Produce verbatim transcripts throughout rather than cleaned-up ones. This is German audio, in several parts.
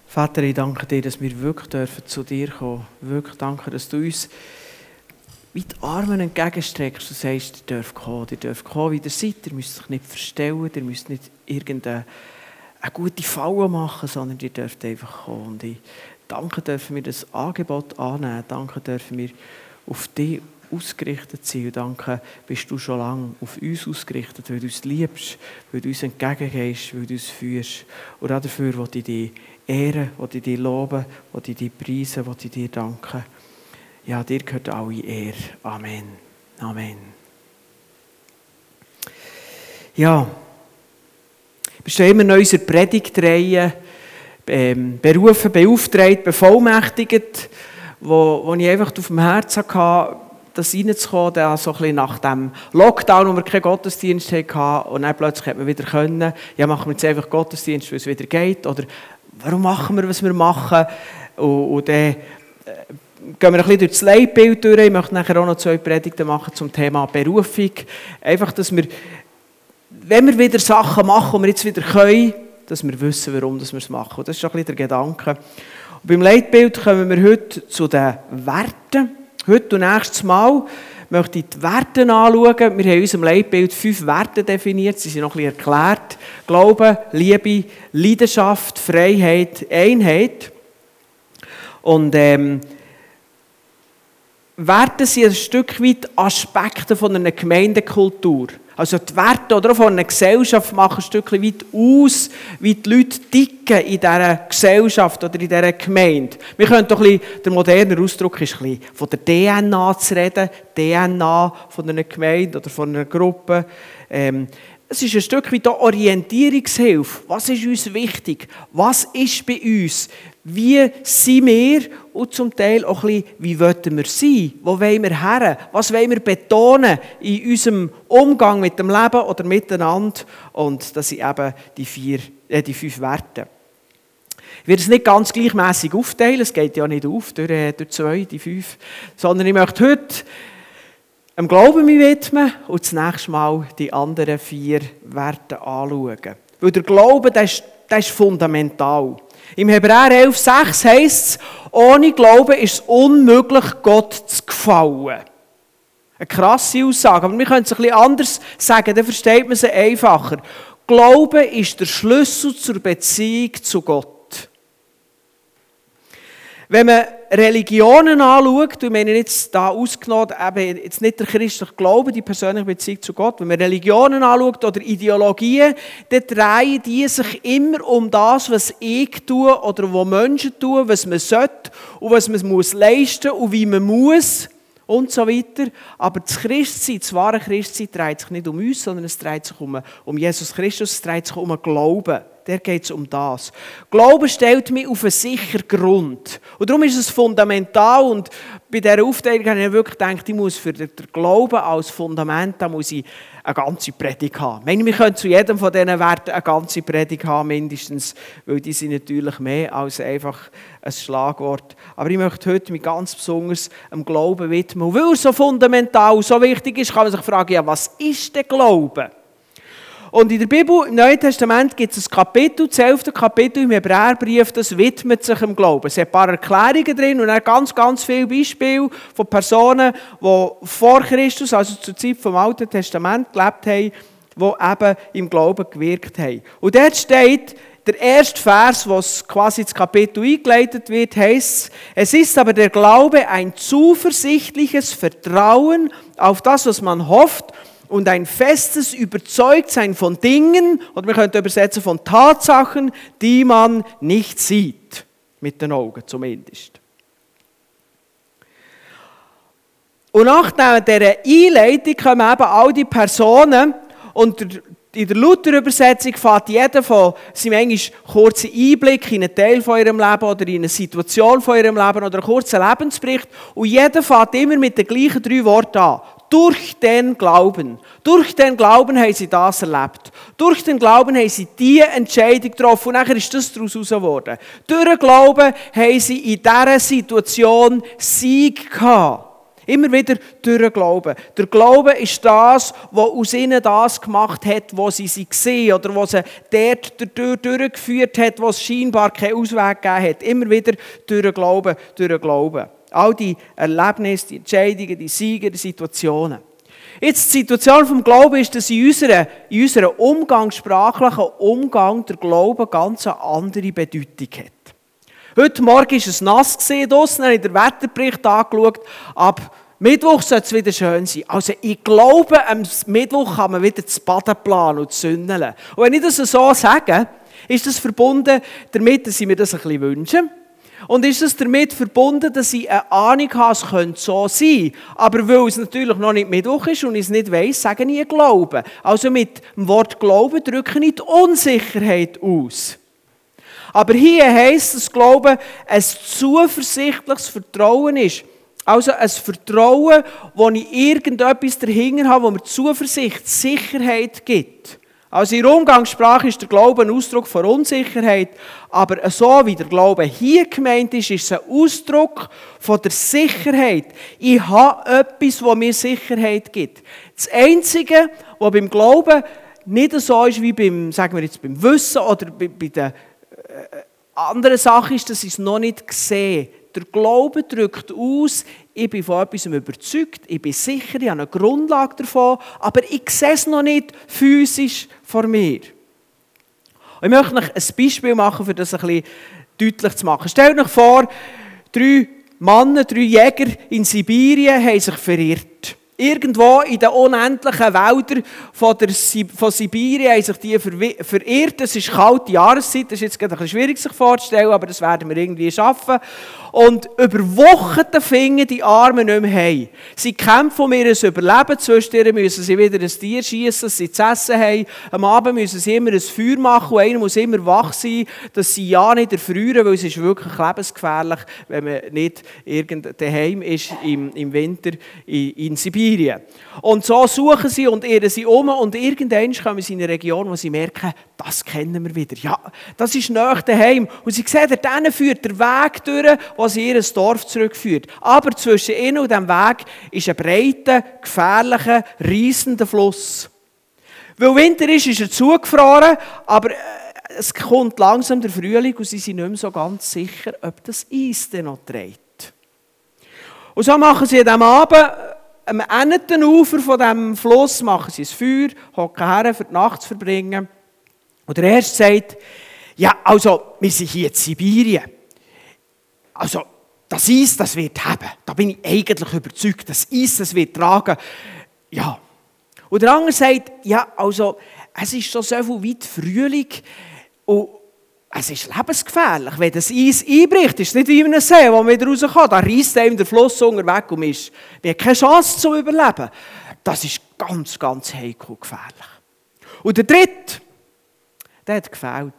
Vater, ich danke dir, dass wir wirklich dürfen zu dir kommen. Wirklich danke, dass du uns wie die Arme entgegenstreckst und sagst, ihr dürft kommen, ihr dürft kommen, wie ihr seid. Ihr müsst euch nicht verstellen, ihr müsst nicht irgendeine eine gute Falle machen, sondern ihr dürft einfach kommen. Und ich danke, dürfen wir das Angebot annehmen. Danke, dürfen wir auf dich ausgerichtet sein. Und danke, bist du schon lange auf uns ausgerichtet, weil du uns liebst, weil du uns entgegengehst, weil du uns führst. Und auch dafür will ich dich ehren, will ich dich loben, will ich dich preisen, will ich dir danken. Ja, dir gehört alle Ehre. Amen. Amen. Ja, wir stehen immer noch in unserer Predigtreihe, ähm, berufen, beauftragt, bevollmächtigt, wo, wo ich einfach auf dem Herzen hatte, das reinzukommen, da so ein bisschen nach dem Lockdown, wo wir keinen Gottesdienst hatten und dann plötzlich hat man wieder können, ja, machen wir jetzt einfach Gottesdienst, weil es wieder geht, oder warum machen wir, was wir machen, und, und dann äh, gehen wir ein bisschen durch das Leitbild durch. Ich möchte nachher auch noch zwei Predigten machen zum Thema Berufung, einfach, dass wir, wenn wir wieder Sachen machen, die wir jetzt wieder können, dass wir wissen, warum wir es machen. Und das ist schon ein bisschen der Gedanke. Und beim Leitbild kommen wir heute zu den Werten. Heute und nächstes Mal möchte ich die Werte anschauen. Wir haben in unserem Leitbild fünf Werte definiert. Sie sind noch ein bisschen erklärt. Glauben, Liebe, Leidenschaft, Freiheit, Einheit. Und ähm, Werte sind ein Stück weit Aspekte von einer Gemeindekultur. Also die Werte oder auch von einer Gesellschaft machen ein Stück weit aus, wie die Leute ticken in dieser Gesellschaft oder in dieser Gemeinde. Wir können doch ein bisschen, der moderne Ausdruck ist ein bisschen von der D N A zu reden, D N A von einer Gemeinde oder von einer Gruppe. Ähm, es ist ein Stück weit auch Orientierungshilfe. Was ist uns wichtig? Was ist bei uns? Wie sind wir? Und zum Teil auch ein bisschen, wie wollen wir sein? Wo wollen wir her? Was wollen wir betonen in unserem Umgang mit dem Leben oder miteinander? Und das sind eben die, vier, äh, die fünf Werte. Ich werde es nicht ganz gleichmässig aufteilen, es geht ja nicht auf durch, äh, durch zwei, die fünf, sondern ich möchte heute dem Glauben mich widmen und das nächste Mal die anderen vier Werte anschauen. Weil der Glaube, der ist, der ist fundamental. Im Hebräer elf sechs heisst es, ohne Glauben ist es unmöglich, Gott zu gefallen. Eine krasse Aussage, aber wir können es ein bisschen anders sagen, dann versteht man es einfacher. Glauben ist der Schlüssel zur Beziehung zu Gott. Wenn man Religionen anschaut, und ich meine jetzt da ausgenommen, eben jetzt nicht der christliche Glaube, die persönliche Beziehung zu Gott, wenn man Religionen anschaut oder Ideologien, dann drehen die sich immer um das, was ich tue oder was Menschen tun, was man sollte und was man muss leisten und wie man muss und so weiter. Aber das Christsein, das wahre Christsein, dreht sich nicht um uns, sondern es dreht sich um, um Jesus Christus, es dreht sich um den Glauben. Der geht es um das. Glauben stellt mich auf einen sicheren Grund. Und darum ist es fundamental. Und bei dieser Aufteilung habe ich wirklich gedacht, ich muss für den Glauben als Fundament, da muss ich eine ganze Predigt haben. Ich meine, wir können zu jedem von diesen Werten eine ganze Predigt haben, mindestens, weil die sind natürlich mehr als einfach ein Schlagwort. Aber ich möchte heute mich ganz besonders dem Glauben widmen. Und weil er so fundamental, so wichtig ist, kann man sich fragen, ja, was ist der Glaube? Und in der Bibel, im Neuen Testament, gibt es ein Kapitel, das elfte Kapitel im Hebräerbrief, das widmet sich dem Glauben. Es hat ein paar Erklärungen drin und dann ganz, ganz viele Beispiele von Personen, die vor Christus, also zur Zeit vom Alten Testament, gelebt haben, die eben im Glauben gewirkt haben. Und dort steht, der erste Vers, was quasi ins Kapitel eingeleitet wird, heisst, es ist aber der Glaube ein zuversichtliches Vertrauen auf das, was man hofft, und ein festes Überzeugtsein von Dingen, oder man könnte übersetzen von Tatsachen, die man nicht sieht. Mit den Augen zumindest. Und nach dieser Einleitung kommen eben all die Personen, und in der Luther-Übersetzung fährt jeder von seinem eigentlich kurzen Einblick in einen Teil von ihrem Leben oder in eine Situation von ihrem Leben oder einen kurzen Lebensbericht. Und jeder fährt immer mit den gleichen drei Worten an. Durch den Glauben. Durch den Glauben haben sie das erlebt. Durch den Glauben haben sie diese Entscheidung getroffen. Und nachher ist das daraus geworden. Durch den Glauben haben sie in dieser Situation Sieg gehabt. Immer wieder durch den Glauben. Der Glaube ist das, was aus ihnen das gemacht hat, was sie sie gesehen oder was sie dort durch, durchgeführt hat, was scheinbar keinen Ausweg gegeben hat. Immer wieder durch den Glauben, durch den Glauben. All die Erlebnisse, die Entscheidungen, die Siege, die Situationen. Jetzt die Situation vom Glauben ist, dass in unserem, in unserem umgangssprachlichen Umgang der Glaube ganz eine andere Bedeutung hat. Heute Morgen war es nass draussen, habe ich den Wetterbericht angeschaut. Ab Mittwoch soll es wieder schön sein. Also ich glaube, am Mittwoch kann man wieder das Baden planen und zündeln. Und wenn ich das so sage, ist das verbunden damit, dass ich mir das ein bisschen wünsche. Und ist es damit verbunden, dass ich eine Ahnung habe, es könnte so sein. Aber weil es natürlich noch nicht Mittwoch ist und ich es nicht weiss, sage ich Glauben. Also mit dem Wort Glauben drücke ich die Unsicherheit aus. Aber hier heisst es, Glauben ein zuversichtliches Vertrauen ist. Also ein Vertrauen, wo ich irgendetwas dahinter habe, wo mir Zuversicht, Sicherheit gibt. Also in der Umgangssprache ist der Glaube ein Ausdruck von Unsicherheit, aber so wie der Glaube hier gemeint ist, ist es ein Ausdruck von der Sicherheit. Ich habe etwas, das mir Sicherheit gibt. Das Einzige, was beim Glauben nicht so ist wie beim, sagen wir jetzt, beim Wissen oder bei, bei den äh, anderen Sachen, ist, dass ich es noch nicht sehe. Der Glaube drückt aus, ich bin von etwas überzeugt, ich bin sicher, ich habe eine Grundlage davon, aber ich sehe es noch nicht physisch vor mir. Und ich möchte euch ein Beispiel machen, um das ein bisschen deutlich zu machen. Stellt euch vor, drei Männer, drei Jäger in Sibirien haben sich verirrt. Irgendwo in den unendlichen Wäldern von, der, von Sibirien haben sich die verirrt. Es ist kalte Jahreszeit, das ist jetzt gerade ein bisschen schwierig sich vorzustellen, aber das werden wir irgendwie schaffen. Und über Wochen finden die Armen nicht mehr heim. Sie kämpfen um ihr Überleben. Zwischendurch müssen sie wieder ein Tier schiessen, dass sie zu essen haben. Am Abend müssen sie immer ein Feuer machen und einer muss immer wach sein, dass sie ja nicht erfrieren, weil es ist wirklich lebensgefährlich, wenn man nicht irgend daheim ist im, im Winter in, in Sibirien. Und so suchen sie und irren sie um und irgendwann kommen sie in eine Region, wo sie merken, das kennen wir wieder. Ja, das ist nahe daheim. Und sie sehen, dort führt der Weg durch, wo sie ihr Dorf zurückführt. Aber zwischen ihnen und diesem Weg ist ein breiter, gefährlicher, reissender Fluss. Weil Winter ist, ist er zugefroren, aber es kommt langsam der Frühling und sie sind nicht mehr so ganz sicher, ob das Eis denn noch trägt. Und so machen sie an diesem Abend am anderen Ufer von diesem Fluss machen sie ein Feuer, hocken her, für die Nacht zu verbringen. Und der Erste sagt, ja, also, wir sind hier in Sibirien. Also, das Eis, das wird haben. Da bin ich eigentlich überzeugt, das Eis, das wird tragen. Ja. Und der andere sagt, ja, also, es ist schon so viel weit Frühling und es ist lebensgefährlich. Wenn das Eis einbricht, ist es nicht wie in einem See, wo man wieder rauskommt. Da reisst einem der Fluss unterweg und ist. Wir haben keine Chance zum Überleben. Das ist ganz, ganz heikel und gefährlich. Und der Dritte, der hat gefehlt.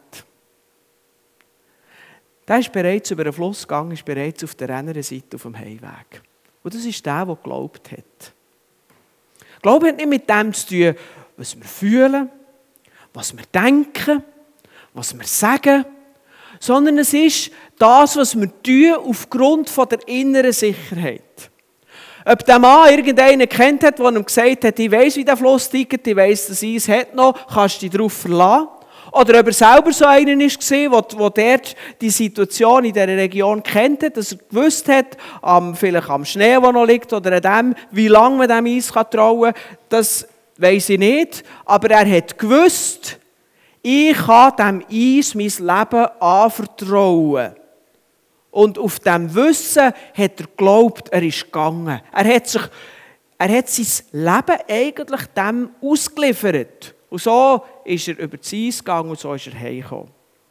Der ist bereits über den Fluss gegangen, ist bereits auf der anderen Seite auf dem Heimweg. Und das ist der, der geglaubt hat. Glaube hat nicht mit dem zu tun, was wir fühlen, was wir denken, was wir sagen, sondern es ist das, was wir tun, aufgrund von der inneren Sicherheit. Ob der Mann irgendeinen kennt hat, der ihm gesagt hat, ich weiss, wie der Fluss tickt, ich weiss, dass Eis hat noch, kannst du dich darauf verlassen. Oder ob er selber so einen war, der dort die Situation in dieser Region kennt hat, dass er gewusst hat, am, vielleicht am Schnee, der noch liegt, oder an dem, wie lange man dem Eis trauen kann, das weiss ich nicht. Aber er hat gewusst, ich kann dem Eis mein Leben anvertrauen. Und auf diesem Wissen hat er geglaubt, er ist gegangen. Er hat, sich, er hat sein Leben eigentlich dem ausgeliefert. Und so ist er über das Eis gegangen und so ist er heimgekommen.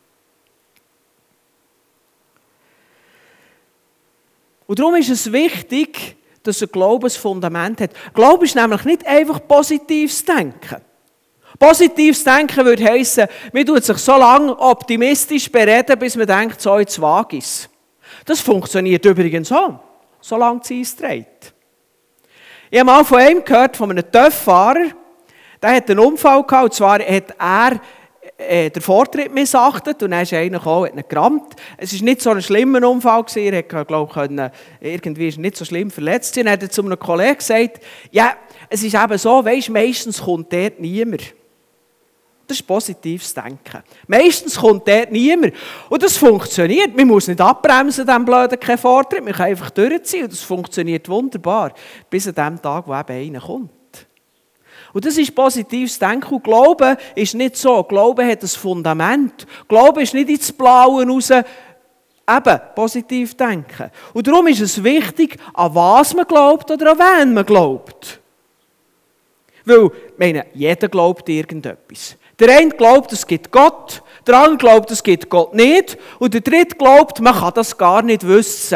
Und darum ist es wichtig, dass ein Glaube ein Fundament hat. Glaube ist nämlich nicht einfach positives Denken. Positives Denken würde heissen, man tut sich so lange optimistisch bereden, bis man denkt, so jetzt wage ich es. Das funktioniert übrigens so, solange es Eis trägt. Ich habe mal von einem gehört, von einem Töfffahrer, der hat einen Unfall gehabt, und zwar hat er äh, den Vortritt missachtet und dann ist einer gekommen, hat ihn gerammt. Es war nicht so ein schlimmer Unfall, er hätte, glaube ich, irgendwie ist nicht so schlimm verletzt sein. Dann hat er zu einem Kollegen gesagt, ja, es ist eben so, weisst, meistens kommt dort niemand. Das ist positives Denken. Meistens kommt dort niemand. Und das funktioniert. Man muss nicht abbremsen, diesem blöden keinen Vortritt. Man kann einfach durchziehen. Und das funktioniert wunderbar. Bis an dem Tag, wo eben einer kommt. Und das ist positives Denken. Und Glauben ist nicht so. Glauben hat ein Fundament. Glauben ist nicht ins Blaue raus. Eben, positiv denken. Und darum ist es wichtig, an was man glaubt oder an wen man glaubt. Weil, ich meine, jeder glaubt irgendetwas. Der eine glaubt, es gibt Gott, der andere glaubt, es gibt Gott nicht und der dritte glaubt, man kann das gar nicht wissen.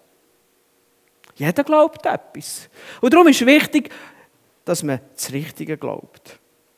Jeder glaubt etwas. Und darum ist wichtig, dass man das Richtige glaubt.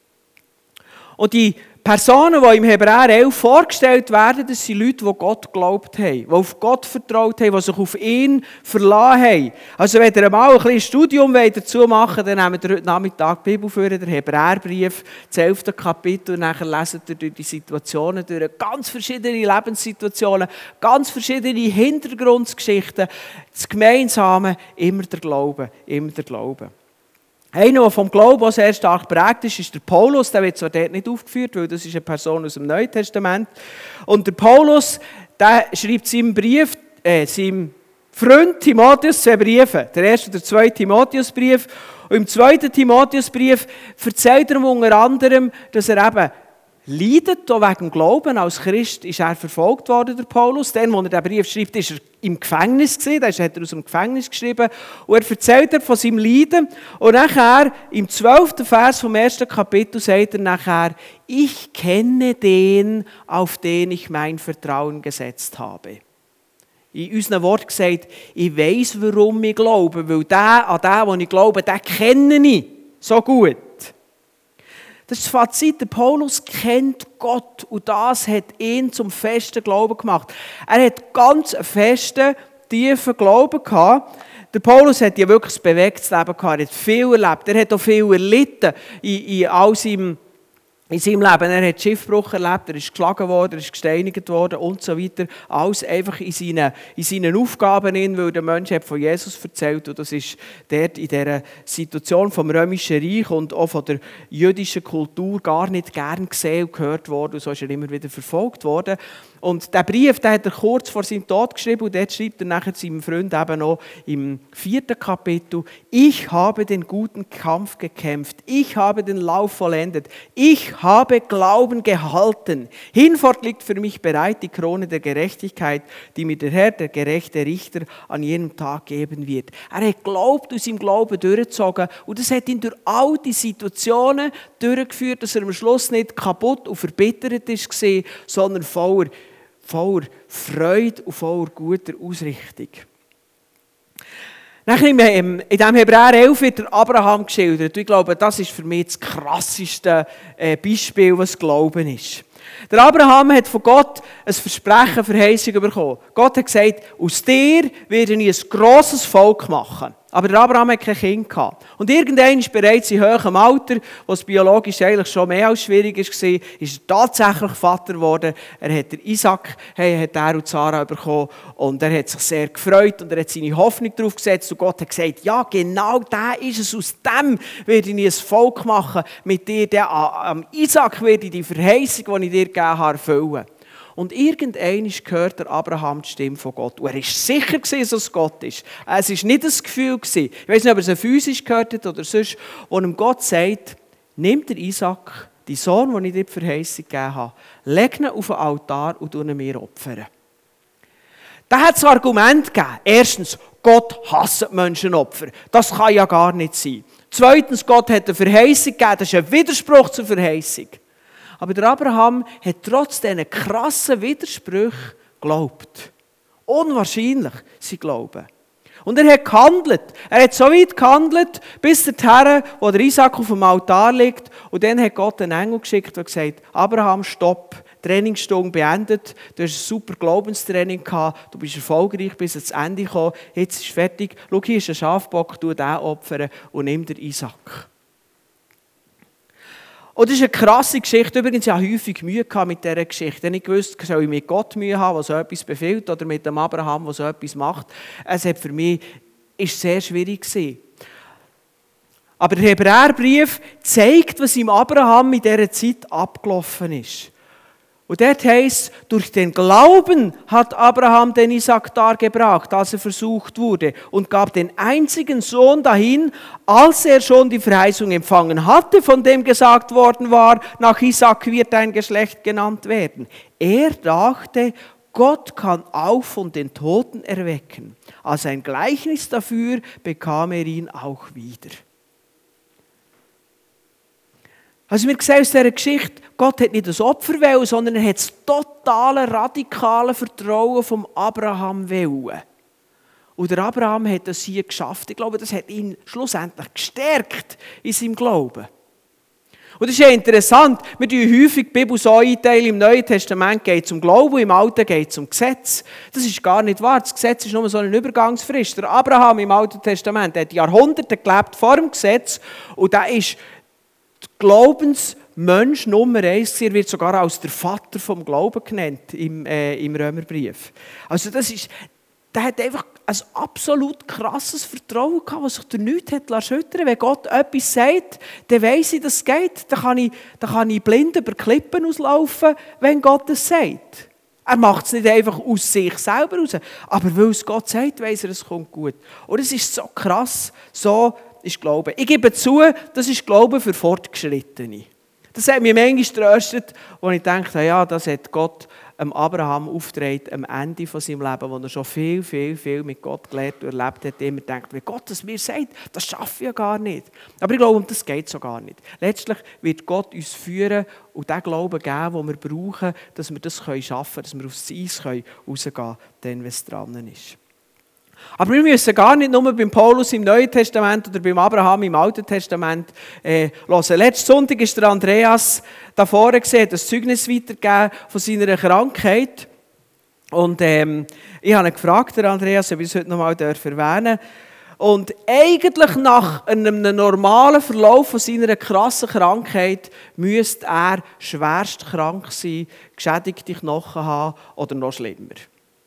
Und die Personen, die im Hebräer elf vorgestellt werden, das sind Leute, die Gott geglaubt haben, die auf Gott vertraut haben, die sich auf ihn verlassen haben. Also wenn ihr mal ein kleines Studium dazu machen wollt, dann nehmt ihr heute Nachmittag die Bibel für den Hebräerbrief, das elfte Kapitel, und dann leset ihr durch die Situationen durch, ganz verschiedene Lebenssituationen, ganz verschiedene Hintergrundgeschichten, das Gemeinsame, immer der Glaube, immer der Glaube. Einer, der vom Glauben sehr stark prägt ist, ist der Paulus. Der wird zwar dort nicht aufgeführt, weil das ist eine Person aus dem Neuen Testament. Und der Paulus, der schreibt seinem Brief, äh, seinem Freund Timotheus zwei Briefe. Der erste und der zweite Timotheusbrief. Und im zweiten Timotheusbrief erzählt er ihm unter anderem, dass er eben leidet, auch wegen dem Glauben. Als Christ ist er verfolgt worden, der Paulus. Dann, als er diesen Brief schreibt, ist er im Gefängnis gewesen. Das hat er aus dem Gefängnis geschrieben. Und er erzählt von seinem Leiden. Und nachher, im zwölften Vers vom ersten Kapitel, sagt er nachher, ich kenne den, auf den ich mein Vertrauen gesetzt habe. In unseren Worten gesagt, ich weiss, warum ich glaube. Weil der, an den, den ich glaube, den kenne ich so gut. Das ist das Fazit. Der Paulus kennt Gott und das hat ihn zum festen Glauben gemacht. Er hat ganz festen, tiefen Glauben gehabt. Der Paulus hat ja wirklich ein bewegtes Leben gehabt. Er hat viel erlebt. Er hat auch viel erlitten in, in all seinem In seinem Leben. Er hat Schiffbruch erlebt, er ist geschlagen worden, er ist gesteinigt worden und so weiter. Alles einfach in seinen, in seinen Aufgaben, weil der Mensch hat von Jesus erzählt. Und das ist dort in dieser Situation vom Römischen Reich und auch von der jüdischen Kultur gar nicht gern gesehen und gehört worden. Und so ist er immer wieder verfolgt worden. Und diesen Brief, den hat er kurz vor seinem Tod geschrieben und dort schreibt er nachher seinem Freund eben noch im vierten Kapitel, ich habe den guten Kampf gekämpft, ich habe den Lauf vollendet, ich habe Glauben gehalten. Hinfort liegt für mich bereit die Krone der Gerechtigkeit, die mir der Herr, der gerechte Richter, an jenem Tag geben wird. Er hat geglaubt, aus seinem Glauben durchgezogen und das hat ihn durch all die Situationen durchgeführt, dass er am Schluss nicht kaputt und verbittert war, sondern voller voller Freude und voller guter Ausrichtung. Nachher in diesem Hebräer elf wird der Abraham geschildert. Ich glaube, das ist für mich das krasseste Beispiel, was Glauben ist. Der Abraham hat von Gott ein Versprechen, eine Verheißung bekommen. Gott hat gesagt, aus dir werde ich ein grosses Volk machen. Aber der Abraham hat kein Kind gehabt. Und irgendwann ist bereits in hohem Alter, was biologisch eigentlich schon mehr als schwierig war, ist er tatsächlich Vater geworden. Er hat den Isaac, hey, hat er und Sarah bekommen. Und er hat sich sehr gefreut und er hat seine Hoffnung darauf gesetzt. Und Gott hat gesagt, ja, genau der ist es. Aus dem werde ich ein Volk machen. Mit dir, der, am Isaac werde ich die Verheißung, die ich dir gegeben habe, erfüllen. Und irgendwann hört der Abraham die Stimme von Gott. Und er war sicher, dass es Gott ist. Es war nicht ein Gefühl. Ich weiß nicht, ob er es physisch gehört hat oder sonst, wo ihm Gott sagt, nimm den Isaac, den Sohn, den ich dir die Verheißung gegeben habe, leg ihn auf den Altar und opfere ihn mir opfern. Da hat es ein Argument gegeben. Erstens, Gott hasst Menschenopfer. Das kann ja gar nicht sein. Zweitens, Gott hat eine Verheißung gegeben. Das ist ein Widerspruch zur Verheißung. Aber der Abraham hat trotz diesen krassen Widersprüchen geglaubt. Unwahrscheinlich, sein Glauben. Und er hat gehandelt. Er hat so weit gehandelt, bis dorthin, wo der Isaac auf dem Altar liegt. Und dann hat Gott einen Engel geschickt und gesagt, Abraham, stopp, Trainingsstunde beendet. Du hast ein super Glaubenstraining gehabt. Du bist erfolgreich bis ans Ende gekommen. Jetzt ist es fertig. Schau, hier ist ein Schafbock, tu den opfern und nimm den Isaac. Und das ist eine krasse Geschichte. Übrigens, ich hatte häufig Mühe mit dieser Geschichte. Ich wusste, soll ich mit Gott Mühe haben, der so etwas befiehlt, oder mit dem Abraham, der so etwas macht. Es hat für mich ist sehr schwierig gewesen. Aber der Hebräerbrief zeigt, was im Abraham in dieser Zeit abgelaufen ist. Und dort heisst, durch den Glauben hat Abraham den Isaac dargebracht, als er versucht wurde, und gab den einzigen Sohn dahin, als er schon die Verheißung empfangen hatte, von dem gesagt worden war, nach Isaac wird dein Geschlecht genannt werden. Er dachte, Gott kann auch von den Toten erwecken. Als ein Gleichnis dafür bekam er ihn auch wieder. Also wir sehen aus dieser Geschichte, Gott hat nicht das Opfer wollen, sondern er hat das totale, radikale Vertrauen vom Abraham wollen. Und der Abraham hat das hier geschafft. Ich glaube, das hat ihn schlussendlich gestärkt in seinem Glauben. Und das ist ja interessant, wir teilen häufig die Bibel so einteilen, im Neuen Testament geht es um Glauben, im Alten geht es um Gesetz. Das ist gar nicht wahr, das Gesetz ist nur so eine Übergangsfrist. Der Abraham im Alten Testament hat Jahrhunderte gelebt vor dem Gesetz und da ist Glaubensmensch Nummer eins, er wird sogar als der Vater vom Glauben genannt im, äh, im Römerbrief. Also das ist, der hat einfach ein absolut krasses Vertrauen gehabt, was sich durch nichts hat schüttern. Wenn Gott etwas sagt, dann weiss ich, dass es geht. Dann kann ich, dann kann ich blind über Klippen auslaufen, wenn Gott es sagt. Er macht es nicht einfach aus sich selber raus, aber weil es Gott sagt, weiss er, es kommt gut. Und es ist so krass, so ist Glaube. Ich gebe zu, das ist Glaube für Fortgeschrittene. Das hat mich manchmal getröstet, als ich dachte, ja, das hat Gott ähm, Abraham aufgetragen am Ende von seinem Leben, wo er schon viel, viel, viel mit Gott gelernt und erlebt hat, immer denkt, wenn Gott das mir sagt, das schaffe ich ja gar nicht. Aber ich glaube, um das geht so gar nicht. Letztlich wird Gott uns führen und den Glauben geben, den wir brauchen, dass wir das schaffen können, dass wir aufs Eis rausgehen können, dann, wenn es dran ist. Aber wir müssen gar nicht nur beim Paulus im Neuen Testament oder beim Abraham im Alten Testament äh, hören. Letzten Sonntag ist der Andreas da vorne gesehen, das Zeugnis weitergegeben von seiner Krankheit. Und ähm, ich habe ihn gefragt, der Andreas, ob ich es heute noch mal erwähnen darf. Und eigentlich nach einem normalen Verlauf von seiner krassen Krankheit müsste er schwerst krank sein, geschädigte Knochen haben oder noch schlimmer.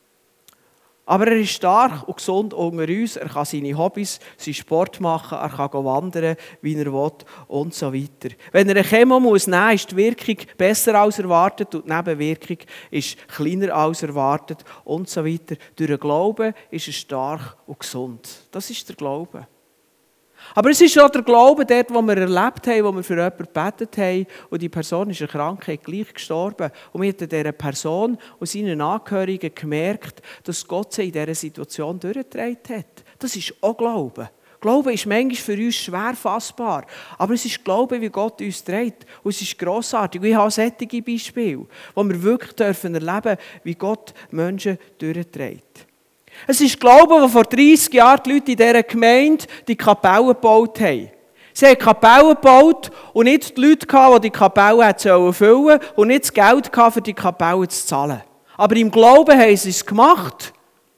Aber er ist stark und gesund unter uns. Er kann seine Hobbys, seinen Sport machen, er kann wandern, wie er will und so weiter. Wenn er eine Chemo muss nehmen, ist die Wirkung besser als erwartet und die Nebenwirkung ist kleiner als erwartet und so weiter. Durch den Glauben ist er stark und gesund. Das ist der Glaube. Aber es ist auch der Glaube dort, wo wir erlebt haben, wo wir für jemanden gebetet haben und die Person ist erkrankt, gleich gestorben. Und wir haben dieser Person und seinen Angehörigen gemerkt, dass Gott sie in dieser Situation durchgetragen hat. Das ist auch Glaube. Glaube ist manchmal für uns schwer fassbar, aber es ist Glaube, wie Gott uns trägt. Und es ist grossartig. Und ich habe solche Beispiele, wo wir wirklich dürfen erleben, wie Gott Menschen durchträgt. Es ist Glaube, wo vor dreissig Jahren die Leute in dieser Gemeinde die Kapelle gebaut haben. Sie haben Kapelle gebaut und nicht die Leute, die die Kapelle füllen sollten und nicht das Geld für die Kapelle zu zahlen. Aber im Glauben haben sie es gemacht.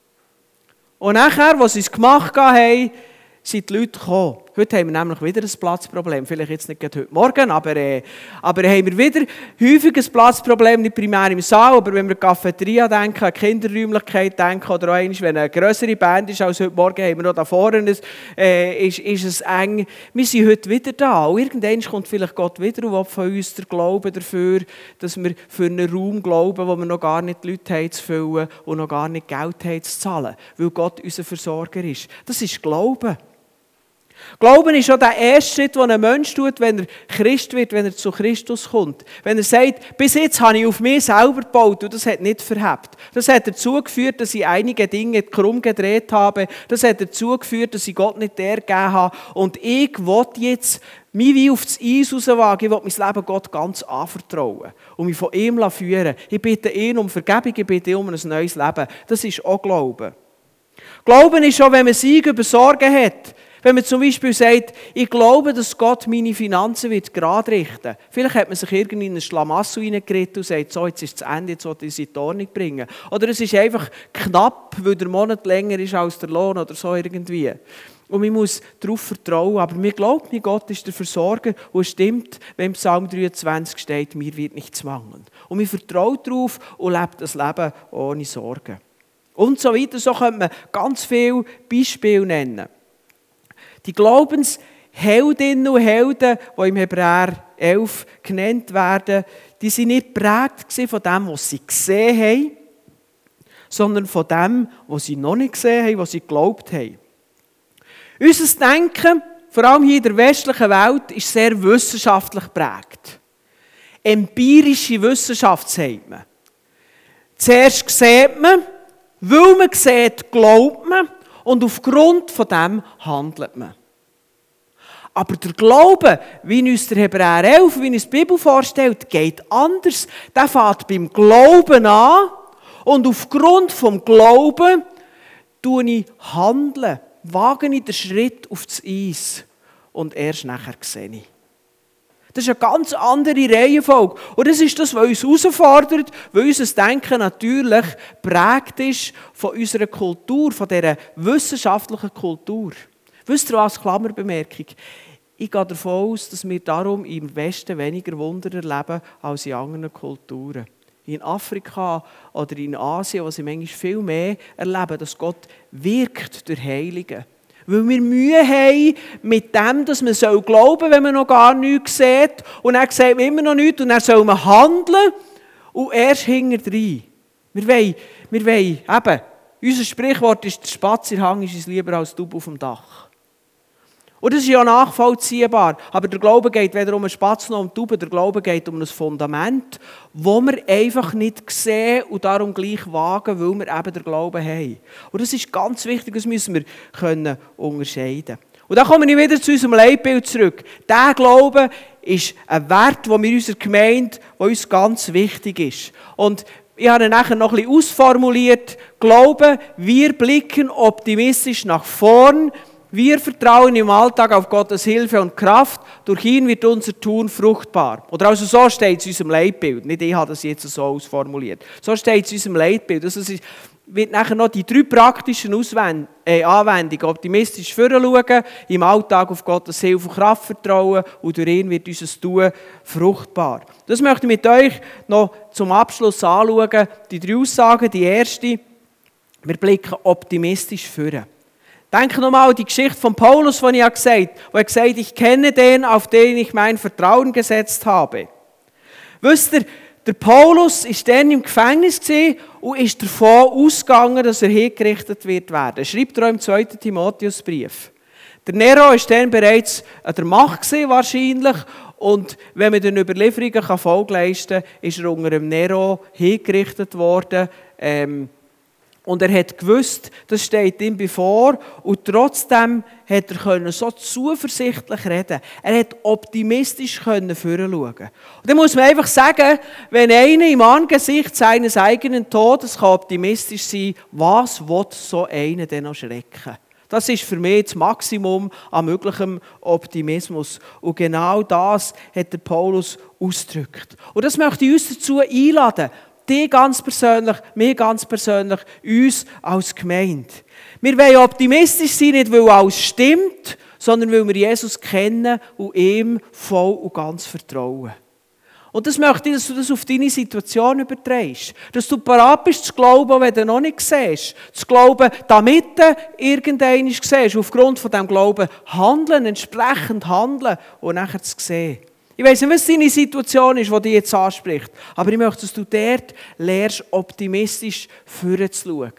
Und nachher, als sie es gemacht haben, sind die Leute gekommen. Heute haben wir nämlich wieder ein Platzproblem. Vielleicht jetzt nicht heute Morgen, aber, äh, aber haben wir wieder häufig ein Platzproblem, nicht primär im Saal, aber wenn wir an die Cafeteria denken, an die Kinderräumlichkeit denken oder auch einmal, wenn eine grössere Band ist als heute Morgen, haben wir noch da vorne, äh, ist, ist es eng. Wir sind heute wieder da. Und irgendwann kommt vielleicht Gott wieder und will von uns der Glaube dafür, dass wir für einen Raum glauben, wo wir noch gar nicht die Leute haben zu füllen und noch gar nicht Geld haben zu zahlen, weil Gott unser Versorger ist. Das ist Glauben. Glauben ist auch der erste Schritt, den ein Mensch tut, wenn er Christ wird, wenn er zu Christus kommt. Wenn er sagt, bis jetzt habe ich auf mich selber gebaut und das hat nicht verhebt. Das hat dazu geführt, dass ich einige Dinge krumm gedreht habe. Das hat dazu geführt, dass ich Gott nicht der gegeben habe. Und ich will jetzt mich wie auf das Eis rauswagen. Ich will mein Leben Gott ganz anvertrauen und mich von ihm führen lassen. Ich bitte ihn um Vergebung, ich bitte ihn um ein neues Leben. Das ist auch Glauben. Glauben ist auch, wenn man Sieg über Sorgen hat. Wenn man zum Beispiel sagt, ich glaube, dass Gott meine Finanzen wird gerade richten. Vielleicht hat man sich irgendwie in ein Schlamassel hineingeritten und sagt, so, jetzt ist das Ende, jetzt will ich es in die Ordnung bringen. Oder es ist einfach knapp, weil der Monat länger ist als der Lohn oder so irgendwie. Und man muss darauf vertrauen. Aber mir glaubt nicht, Gott ist der Versorger. Und es stimmt, wenn im Psalm dreiundzwanzig steht, mir wird nichts mangeln. Und man vertraut darauf und lebt das Leben ohne Sorgen. Und so weiter. So könnte man ganz viele Beispiele nennen. Die Glaubensheldinnen und Helden, die im Hebräer elf genannt werden, die sind nicht geprägt von dem, was sie gesehen haben, sondern von dem, was sie noch nicht gesehen haben, was sie geglaubt haben. Unser Denken, vor allem hier in der westlichen Welt, ist sehr wissenschaftlich geprägt. Empirische Wissenschaft, sagt man. Zuerst sieht man, weil man sieht, glaubt man, und aufgrund von dem handelt man. Aber der Glaube, wie uns der Hebräer elf, wie uns die Bibel vorstellt, geht anders. Der fängt beim Glauben an und aufgrund vom Glauben tue ich handeln, wage ich den Schritt auf das Eis und erst nachher sehe ich. Das ist eine ganz andere Reihenfolge. Und das ist das, was uns herausfordert, weil unser Denken natürlich geprägt ist von unserer Kultur, von dieser wissenschaftlichen Kultur. Wisst ihr was, Klammerbemerkung? Ich gehe davon aus, dass wir darum im Westen weniger Wunder erleben als in anderen Kulturen. In Afrika oder in Asien, wo sie manchmal viel mehr erleben, dass Gott wirkt durch Heilige. Weil wir Mühe haben mit dem, dass man glauben soll, wenn man noch gar nichts sieht. Und dann sieht man immer noch nichts und dann soll man handeln und erst hinterdrein. Wir wollen, wir wollen eben, unser Sprichwort ist, der Spatz in der Hang ist uns lieber als Taube auf dem Dach. Und das ist ja nachvollziehbar. Aber der Glaube geht weder um einen Spatz noch um die Taube, der Glaube geht um ein Fundament, das wir einfach nicht sehen und darum gleich wagen, weil wir eben den Glauben haben. Und das ist ganz wichtig, das müssen wir können unterscheiden. Und dann komme ich wieder zu unserem Leitbild zurück. Der Glaube ist ein Wert, der in unserer Gemeinde, der uns ganz wichtig ist. Und ich habe ihn nachher noch ein bisschen ausformuliert. Glauben, wir blicken optimistisch nach vorn. Wir vertrauen im Alltag auf Gottes Hilfe und Kraft. Durch ihn wird unser Tun fruchtbar. Oder also so steht es in unserem Leitbild. Nicht ich habe das jetzt so ausformuliert. So steht es in unserem Leitbild. Das ist, wird nachher noch die drei praktischen Auswend- äh, Anwendungen optimistisch vorschauen, im Alltag auf Gottes Hilfe und Kraft vertrauen und durch ihn wird unser Tun fruchtbar. Das möchte ich mit euch noch zum Abschluss anschauen. Die drei Aussagen. Die erste, wir blicken optimistisch vor. Denke nochmal an die Geschichte von Paulus, die ich gesagt habe, wo er gesagt hat, ich kenne den, auf den ich mein Vertrauen gesetzt habe. Wisst ihr, der Paulus war dann im Gefängnis und ist davon ausgegangen, dass er hingerichtet wird werden. Schreibt er auch im zweiten Timotheusbrief. Der Nero war dann bereits an der Macht wahrscheinlich. Und wenn man den Überlieferungen Folge leisten kann, ist er unter dem Nero hingerichtet worden. Ähm, Und er hat gewusst, das steht ihm bevor. Und trotzdem hat er können so zuversichtlich reden. Er hat optimistisch können vorschauen. Und dann muss man einfach sagen, wenn einer im Angesicht seines eigenen Todes kann optimistisch sein kann, was will so einer denn noch schrecken? Das ist für mich das Maximum an möglichem Optimismus. Und genau das hat der Paulus ausgedrückt. Und das möchte ich uns dazu einladen. Die ganz persönlich, mir ganz persönlich, uns als Gemeinde. Wir wollen optimistisch sein, nicht weil alles stimmt, sondern weil wir Jesus kennen und ihm voll und ganz vertrauen. Und das möchte ich, dass du das auf deine Situation überträgst. Dass du parat bist zu glauben, wenn du noch nicht siehst. Zu glauben, damit du irgendwann siehst. Aufgrund von diesem Glauben handeln, entsprechend handeln und nachher zu sehen. Ich weiss nicht, was deine Situation ist, die dich jetzt anspricht. Aber ich möchte, dass du dort lernst, optimistisch vorzuschauen.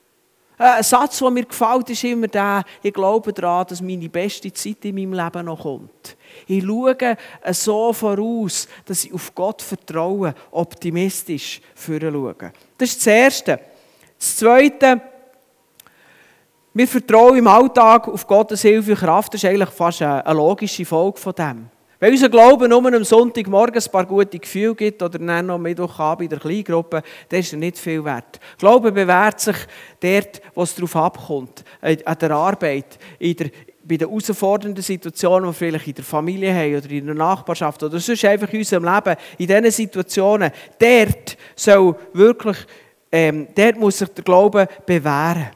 Ein Satz, der mir gefällt, ist immer der, ich glaube daran, dass meine beste Zeit in meinem Leben noch kommt. Ich schaue so voraus, dass ich auf Gott vertraue, optimistisch vorschaue. Das ist das Erste. Das Zweite, wir vertrauen im Alltag auf Gottes Hilfe und Kraft. Das ist eigentlich fast eine logische Folge von dem. Wenn unser Glaube nur am Sonntagmorgen ein paar gute Gefühle gibt oder dann am Mittwochabend in der Kleingruppe, dann ist er nicht viel wert. Glaube bewährt sich dort, wo es darauf abkommt, an der Arbeit, in der bei den herausfordernden Situationen, die wir vielleicht in der Familie haben oder in der Nachbarschaft oder sonst einfach in unserem Leben, in diesen Situationen, dort soll wirklich, ähm, dort muss sich der Glaube bewähren.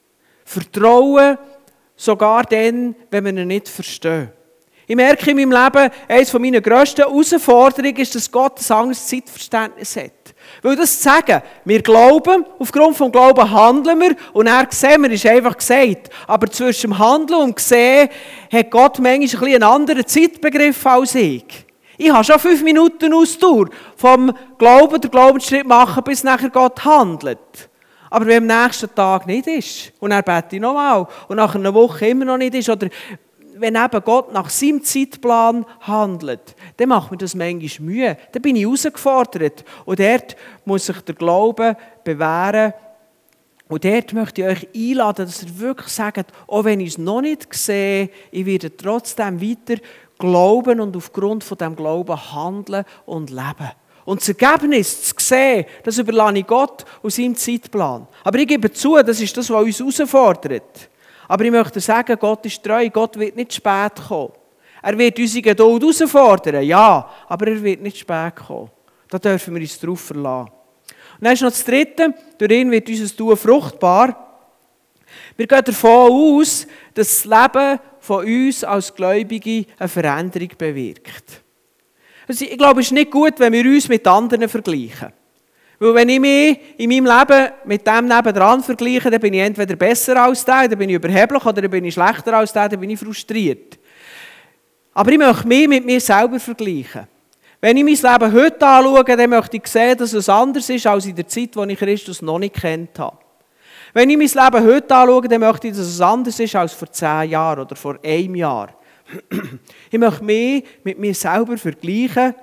Vertrauen sogar dann, wenn wir ihn nicht verstehen. Ich merke in meinem Leben, eines meiner grössten Herausforderungen ist, dass Gott ein anderes Zeitverständnis hat. Weil das zu sagen, wir glauben, aufgrund des Glauben handeln wir und er sehen wir, ist einfach gesagt. Aber zwischen dem Handeln und dem Sehen hat Gott manchmal ein bisschen einen anderen Zeitbegriff als ich. Ich habe schon fünf Minuten Ausdauer vom Glauben, den Glaubensschritt machen, bis nachher Gott handelt. Aber wenn am nächsten Tag nicht ist, und er bete ich nochmal, und nach einer Woche immer noch nicht ist, oder wenn eben Gott nach seinem Zeitplan handelt, dann macht mir das manchmal Mühe. Dann bin ich herausgefordert. Und dort muss sich der Glaube bewähren. Und dort möchte ich euch einladen, dass ihr wirklich sagt, auch wenn ich es noch nicht sehe, ich werde trotzdem weiter glauben und aufgrund von diesem Glauben handeln und leben. Und das Ergebnis zu sehen, das überlasse ich Gott und seinem Zeitplan. Aber ich gebe zu, das ist das, was uns herausfordert. Aber ich möchte sagen, Gott ist treu, Gott wird nicht spät kommen. Er wird unsere Geduld herausfordern, ja, aber er wird nicht spät kommen. Da dürfen wir uns darauf verlassen. Und dann ist noch das Dritte, durch ihn wird unser Tun fruchtbar. Wir gehen davon aus, dass das Leben von uns als Gläubige eine Veränderung bewirkt. Also ich glaube, es ist nicht gut, wenn wir uns mit anderen vergleichen. Weil wenn ich mich in meinem Leben mit dem nebendran vergleiche, dann bin ich entweder besser als der, dann bin ich überheblich, oder dann bin ich schlechter als der, dann bin ich frustriert. Aber ich möchte mich mit mir selber vergleichen. Wenn ich mein Leben heute anschaue, dann möchte ich sehen, dass es anders ist als in der Zeit, als ich Christus noch nicht kennt habe. Wenn ich mein Leben heute anschaue, dann möchte ich, dass es anders ist als vor zehn Jahren oder vor einem Jahr. Ich möchte mich mit mir selber vergleichen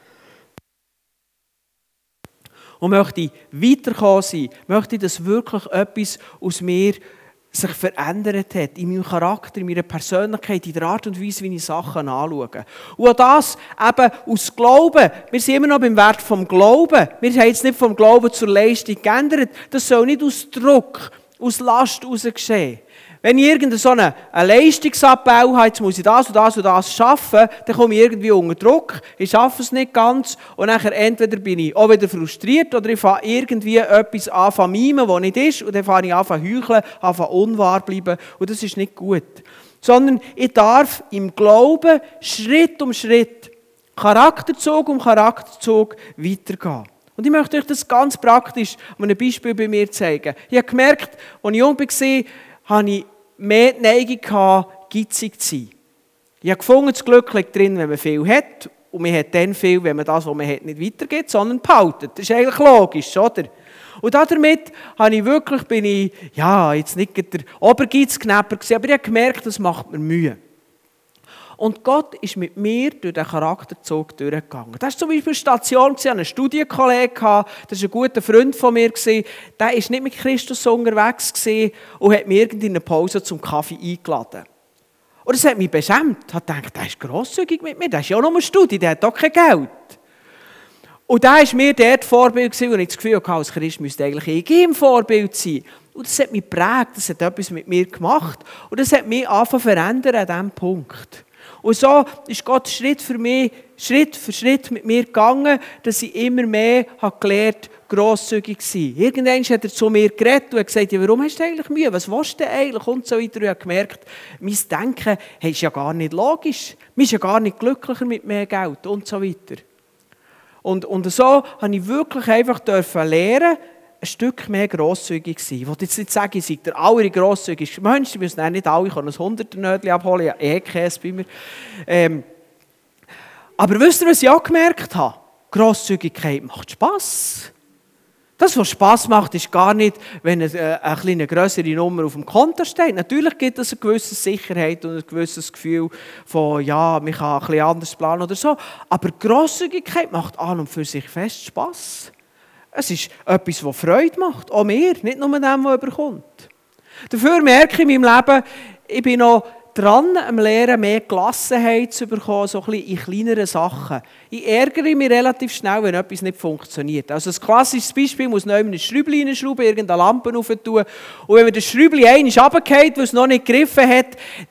und möchte weiterkommen sein, möchte, dass wirklich etwas aus mir sich verändert hat, in meinem Charakter, in meiner Persönlichkeit, in der Art und Weise, wie ich Sachen anschaue. Und auch das eben aus Glauben. Wir sind immer noch beim Wert vom Glauben. Wir haben jetzt nicht vom Glauben zur Leistung geändert. Das soll nicht aus Druck, aus Last heraus geschehen. Wenn ich irgendeinen so einen Leistungsabbau habe, jetzt muss ich das und das und das schaffen, dann komme ich irgendwie unter Druck, ich schaffe es nicht ganz und nachher entweder bin ich auch wieder frustriert oder ich fange irgendwie etwas an zu mimen, das nicht ist und dann fange ich an zu heucheln, an zu unwahr bleiben und das ist nicht gut. Sondern ich darf im Glauben Schritt um Schritt, Charakterzug um Charakterzug weitergehen. Und ich möchte euch das ganz praktisch an einem Beispiel bei mir zeigen. Ich habe gemerkt, als ich jung war, hatte ich mehr die Neigung gehabt, gitzig zu sein. Ich habe gefunden, das Glück liegt drin, wenn man viel hat. Und man hat dann viel, wenn man das, was man hat, nicht weitergibt, sondern behaltet. Das ist eigentlich logisch, oder? Und damit habe ich wirklich, bin ich, ja, jetzt nicht der Obergitzknäpper gewesen, aber ich habe gemerkt, das macht mir Mühe. Und Gott ist mit mir durch den Charakterzug durchgegangen. Das war zum Beispiel eine Station, ich hatte einen Studienkollegen, das war ein guter Freund von mir, der war nicht mit Christus unterwegs und hat mich in einer Pause zum Kaffee eingeladen. Und das hat mich beschämt. Ich dachte, der ist grosszügig mit mir, der ist ja noch ein Studie, der hat doch kein Geld. Und da war mir dort Vorbild, und ich das Gefühl hatte, als Christ müsste eigentlich ich ihm Vorbild sein. Und das hat mich geprägt, das hat etwas mit mir gemacht. Und das hat mich angefangen zu verändern an diesem Punkt. Und so ist Gott Schritt für mich, Schritt für Schritt mit mir gegangen, dass ich immer mehr habe gelernt, grosszügig zu sein. Irgendwann hat er zu mir geredet und gesagt, ja, warum hast du eigentlich Mühe? Was willst du denn eigentlich? Und so weiter. Und ich habe gemerkt, mein Denken hey, ist ja gar nicht logisch. Man ist ja gar nicht glücklicher mit mehr Geld und so weiter. Und, und so habe ich wirklich einfach lernen, ein Stück mehr grosszügig sein. Ich will jetzt nicht sagen, ich sei der aller grosszügigste Mensch, die müssen nicht alle ein Hunderter-Nötchen abholen, ich habe eh Käse bei mir. Ähm, aber wisst ihr, was ich auch gemerkt habe? Grosszügigkeit macht Spass. Das, was Spass macht, ist gar nicht, wenn eine, eine kleine grössere Nummer auf dem Konto steht. Natürlich gibt es eine gewisse Sicherheit und ein gewisses Gefühl von, ja, man kann ein bisschen anders planen oder so. Aber Grosszügigkeit macht an und für sich fest Spass. Es ist etwas, das Freude macht, auch mir, nicht nur dem, der überkommt. Dafür merke ich in meinem Leben, ich bin noch dran, am Lehren mehr Gelassenheit zu bekommen, so ein bisschen in kleineren Sachen. Ich ärgere mich relativ schnell, wenn etwas nicht funktioniert. Also ein klassisches Beispiel, muss noch ein Schräubchen reinschrauben, irgendeine Lampe rauf tun. Und wenn man das Schräubchen einmal runterfällt, weil es noch nicht gegriffen hat, dann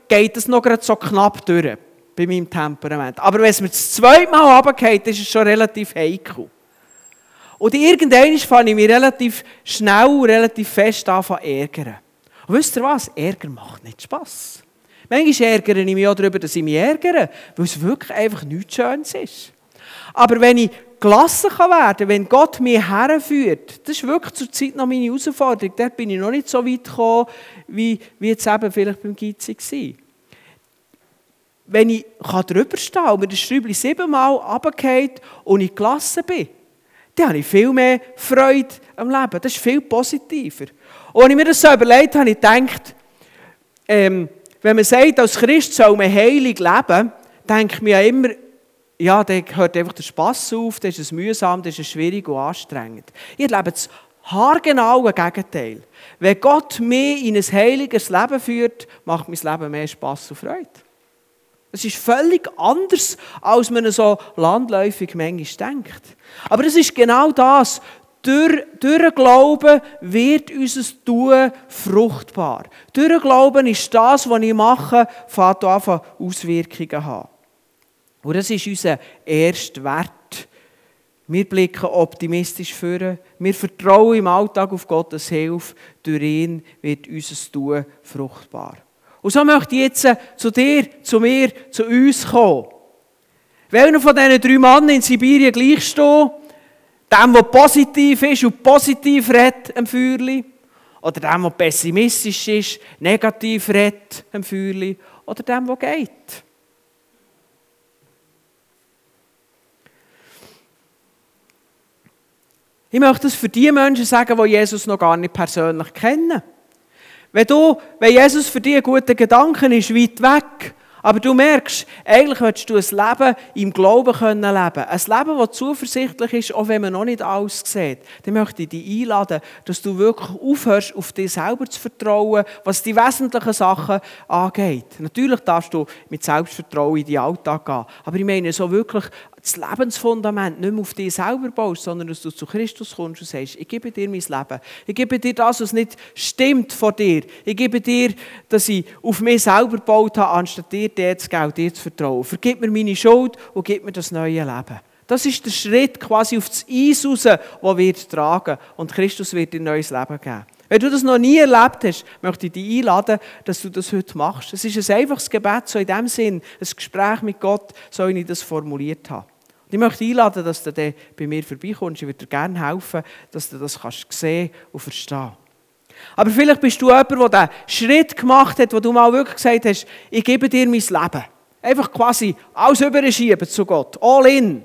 geht es noch gerade so knapp durch bei meinem Temperament. Aber wenn es mir das zweite Mal runtergeht, ist es schon relativ heikel. Und irgendwann fange ich mich relativ schnell, relativ fest an zu ärgern. Und wisst ihr was? Ärger macht nicht Spass. Manchmal ärgere ich mich auch darüber, dass ich mich ärgere, weil es wirklich einfach nichts Schönes ist. Aber wenn ich gelassen werden kann, wenn Gott mich herführt, das ist wirklich zur Zeit noch meine Herausforderung. Dort bin ich noch nicht so weit gekommen, wie, wie jetzt eben vielleicht beim Gizzi war. Wenn ich drüber stehen kann und mir das Schräubchen siebenmal runterfällt und ich gelassen bin, dann habe ich viel mehr Freude am Leben. Das ist viel positiver. Und als ich mir das so überlegt habe, habe ich gedacht, ähm, wenn man sagt, als Christ soll man heilig leben, denke ich mir ja immer, ja, dann hört einfach der Spass auf, dann ist es mühsam, dann ist es schwierig und anstrengend. Ich erlebe das haargenaue Gegenteil. Wenn Gott mich in ein heiliges Leben führt, macht mein Leben mehr Spass und Freude. Es ist völlig anders, als man so landläufig manchmal denkt. Aber es ist genau das. Durch, durch den Glauben wird unser Tun fruchtbar. Durch den Glauben ist das, was ich mache, fängt an Auswirkungen zu haben. Und das ist unser erster Wert. Wir blicken optimistisch vor. Wir vertrauen im Alltag auf Gottes Hilfe. Durch ihn wird unser Tun fruchtbar. Und so möchte ich jetzt zu dir, zu mir, zu uns kommen. Welcher von diesen drei Männern in Sibirien gleich stehen? Dem, der positiv ist und positiv redet am Feuerli? Oder dem, der pessimistisch ist, negativ redet am Feuerli? Oder dem, der geht? Ich möchte das für die Menschen sagen, die Jesus noch gar nicht persönlich kennen. Wenn, du, wenn Jesus für dich ein guter Gedanke ist, weit weg, aber du merkst, eigentlich willst du ein Leben im Glauben leben können. Ein Leben, das zuversichtlich ist, auch wenn man noch nicht alles sieht. Dann möchte ich dich einladen, dass du wirklich aufhörst, auf dich selber zu vertrauen, was die wesentlichen Sachen angeht. Natürlich darfst du mit Selbstvertrauen in den Alltag gehen. Aber ich meine so wirklich das Lebensfundament nicht mehr auf dich selber baust, sondern dass du zu Christus kommst und sagst, ich gebe dir mein Leben. Ich gebe dir das, was nicht stimmt von dir. Ich gebe dir, dass ich auf mich selber gebaut habe, anstatt dir dir zu geben, dir zu vertrauen. Vergib mir meine Schuld und gib mir das neue Leben. Das ist der Schritt quasi auf das Eis raus, der wird tragen. Und Christus wird dir ein neues Leben geben. Wenn du das noch nie erlebt hast, möchte ich dich einladen, dass du das heute machst. Es ist ein einfaches Gebet, so in dem Sinn, ein Gespräch mit Gott, so wie ich das formuliert habe. Und ich möchte einladen, dass du dann bei mir vorbeikommst. Ich würde dir gerne helfen, dass du das kannst sehen und verstehen. Aber vielleicht bist du jemand, der diesen Schritt gemacht hat, wo du mal wirklich gesagt hast, ich gebe dir mein Leben. Einfach quasi alles überschieben zu Gott. All in.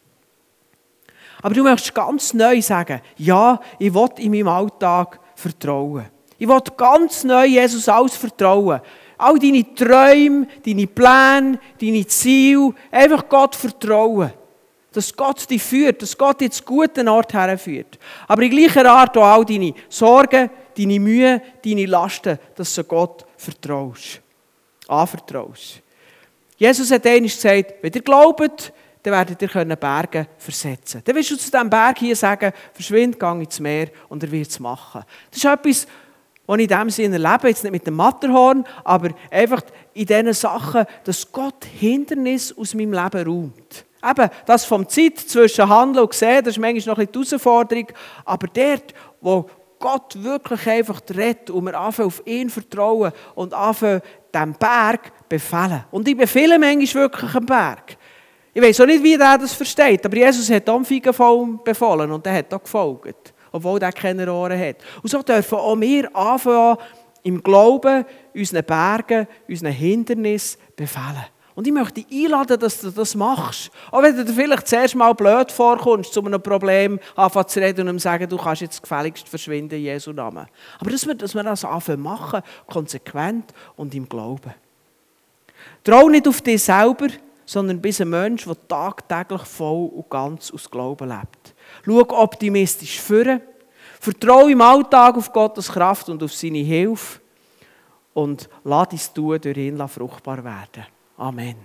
Aber du möchtest ganz neu sagen, ja, ich will in meinem Alltag vertrauen. Ich will ganz neu Jesus alles vertrauen. All deine Träume, deine Pläne, deine Ziele, einfach Gott vertrauen. Dass Gott dich führt, dass Gott dich zu guten Ort herführt. Aber in gleicher Art auch all deine Sorgen, deine Mühe, deine Lasten, dass du Gott vertraust. Anvertraust. Jesus hat einmal gesagt, wenn ihr glaubt, dann werdet ihr Berge versetzen. Dann wirst du zu diesem Berg hier sagen, verschwind, geh ins Meer und er wird es machen. Das ist etwas, was ich in diesem Sinne erlebe, jetzt nicht mit dem Matterhorn, aber einfach in diesen Sachen, dass Gott Hindernisse aus meinem Leben räumt. Eben, das vom Zeit zwischen Handeln und Sehen, das ist manchmal noch ein bisschen die Herausforderung, aber dort, wo Gott wirklich einfach redet und wir anfangen auf ihn vertrauen und anfangen, diesem Berg befehlen. Und ich befehle manchmal wirklich einen Berg. Ich weiß auch nicht, wie er das versteht, aber Jesus hat am Feigenbaum befohlen und er hat auch gefolgt, obwohl er keine Ohren hat. Und so dürfen auch wir anfangen, im Glauben unseren Bergen, unseren Hindernissen befehlen. Und ich möchte dich einladen, dass du das machst. Auch wenn du dir vielleicht zuerst mal blöd vorkommst, zu einem Problem anfangen zu reden und ihm sagen, du kannst jetzt gefälligst verschwinden in Jesu Namen. Aber dass wir, dass wir das anfangen machen, konsequent und im Glauben. Trau nicht auf dich selber, sondern bist ein Mensch, der tagtäglich voll und ganz aus Glauben lebt. Schau optimistisch vor, vertraue im Alltag auf Gottes Kraft und auf seine Hilfe und lass dein Tun durch ihn fruchtbar werden. Amen.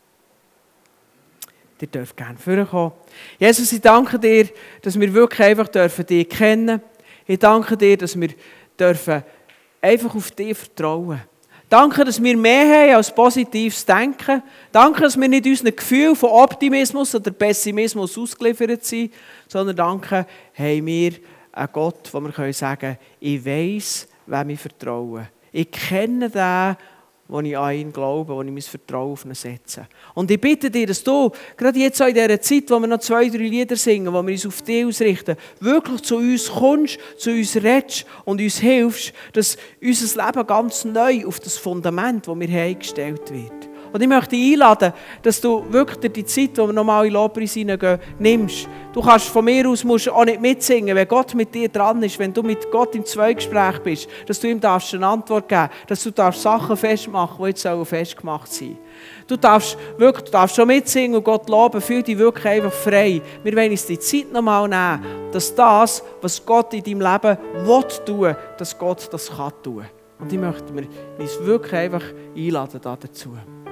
Ihr dürft gerne vorkommen. Jesus, ich danke dir, dass wir wirklich einfach dürfen dich kennen. Ich danke dir, dass wir dürfen einfach auf dich vertrauen. Danke, dass wir mehr haben als positives Denken. Danke, dass wir nicht unseren Gefühl von Optimismus oder Pessimismus ausgeliefert sind, sondern danke, haben wir einen Gott, wo wir sagen können, ich weiss, wem ich vertraue. Ich kenne den, wo ich an ihn glaube, wo ich mein Vertrauen auf ihn setze. Und ich bitte dich, dass du, gerade jetzt auch in dieser Zeit, wo wir noch zwei, drei Lieder singen, wo wir uns auf dich ausrichten, wirklich zu uns kommst, zu uns redest und uns hilfst, dass unser Leben ganz neu auf das Fundament, das wir haben, gestellt wird. Und ich möchte dich einladen, dass du wirklich die Zeit, wo wir nochmal in Lobpreis hineingehen, nimmst. Du kannst von mir aus musst auch nicht mitsingen, wenn Gott mit dir dran ist, wenn du mit Gott im Zweigespräch bist, dass du ihm darfst eine Antwort geben darfst, dass du darfst Sachen festmachen, die jetzt auch festgemacht sein. Du darfst wirklich, du darfst schon mitsingen und Gott loben, fühl dich wirklich einfach frei. Wir wollen uns die Zeit nochmal nehmen, dass das, was Gott in deinem Leben will tun, dass Gott das kann tun. Und ich möchte uns wirklich einfach einladen dazu.